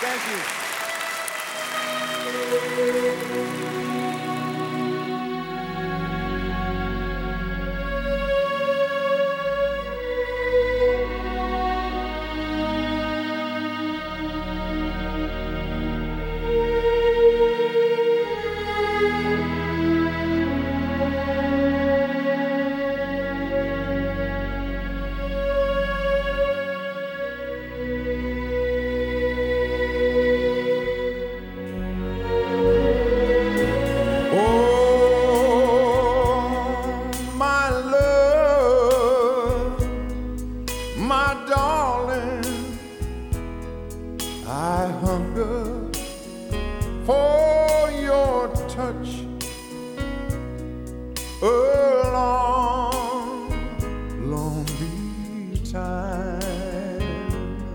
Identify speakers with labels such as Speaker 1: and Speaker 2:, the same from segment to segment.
Speaker 1: Thank you.
Speaker 2: My darling, I hunger for your touch a long, lonely time.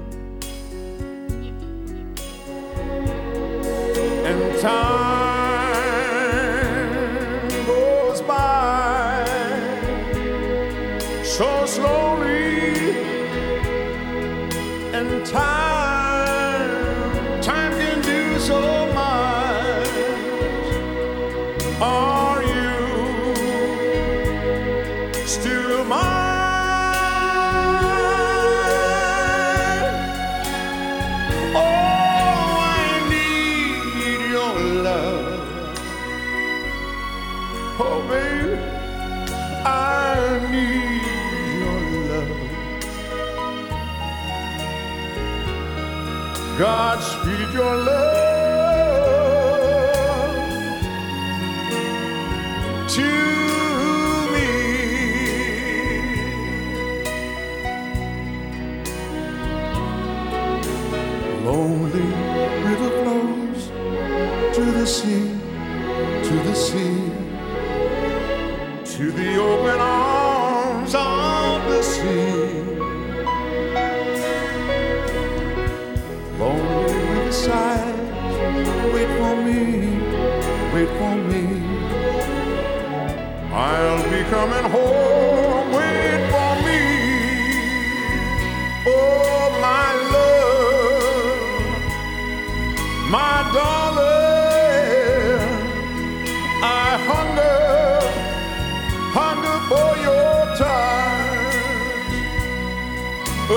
Speaker 2: And time goes by so slowly. And time can do so much. Are you still mine? Oh, I need your love. Oh, baby, I need your love. Godspeed your love to me. Lonely river flows to the sea, to the sea, to the open arms of the sea. Lonely riverside, wait for me, wait for me. I'll be coming home, wait for me. Oh, my love, my darling, I hunger for your touch. Oh,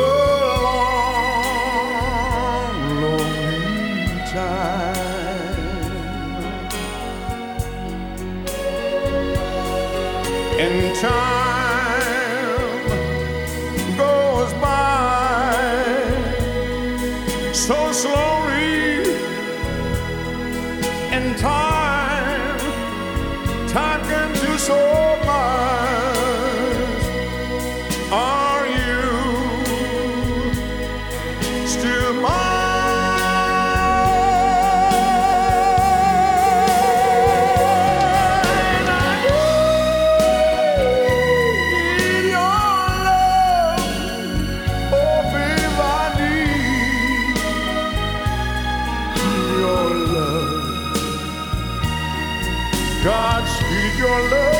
Speaker 2: and time goes by so slowly, and time can do so much. Are you still mine? Godspeed your love.